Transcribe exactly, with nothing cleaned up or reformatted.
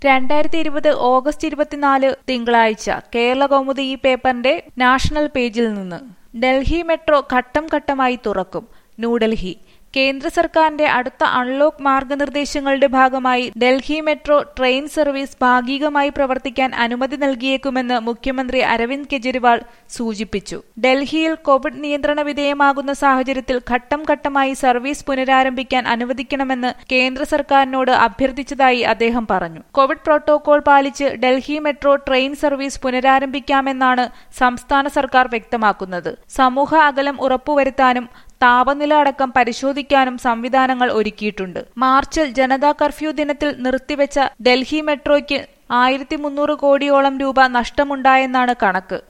രണ്ടായിരത്തി ഇരുപത് ഓഗസ്റ്റ് ഇരുപത്തിനാല് തിങ്കളാഴ്ച കേരളകൗമുദി ഈ പേപ്പറിന്റെ നാഷണൽ പേജിൽ നിന്ന് ഡൽഹി മെട്രോ ഘട്ടം ഘട്ടമായി തുറക്കും. ന്യൂഡൽഹി കേന്ദ്ര സർക്കാരിന്റെ അടുത്ത അൺലോക്ക് മാർഗനിർദ്ദേശങ്ങളുടെ ഭാഗമായി ഡൽഹി മെട്രോ ട്രെയിൻ സർവീസ് ഭാഗികമായി പ്രവർത്തിക്കാൻ അനുമതി നൽകിയേക്കുമെന്ന് മുഖ്യമന്ത്രി അരവിന്ദ് കെജ്രിവാൾ സൂചിപ്പിച്ചു. ഡൽഹിയിൽ കോവിഡ് നിയന്ത്രണ വിധേയമാകുന്ന സാഹചര്യത്തിൽ ഘട്ടം ഘട്ടമായി സർവീസ് പുനരാരംഭിക്കാൻ അനുവദിക്കണമെന്ന് കേന്ദ്ര സർക്കാരിനോട് അഭ്യർത്ഥിച്ചതായി അദ്ദേഹം പറഞ്ഞു. കോവിഡ് പ്രോട്ടോകോൾ പാലിച്ച് ഡൽഹി മെട്രോ ട്രെയിൻ സർവീസ് പുനരാരംഭിക്കാമെന്നാണ് സംസ്ഥാന സർക്കാർ വ്യക്തമാക്കുന്നത്. സമൂഹ അകലം ഉറപ്പുവരുത്താനും താപനില അടക്കം പരിശോധിക്കാനും സംവിധാനങ്ങൾ ഒരുക്കിയിട്ടുണ്ട്. മാർച്ചിൽ ജനതാ കർഫ്യൂ ദിനത്തിൽ നിർത്തിവെച്ച ഡൽഹി മെട്രോയ്ക്ക് ആയിരത്തി മുന്നൂറ് കോടിയോളം രൂപ നഷ്ടമുണ്ടായെന്നാണ് കണക്ക്.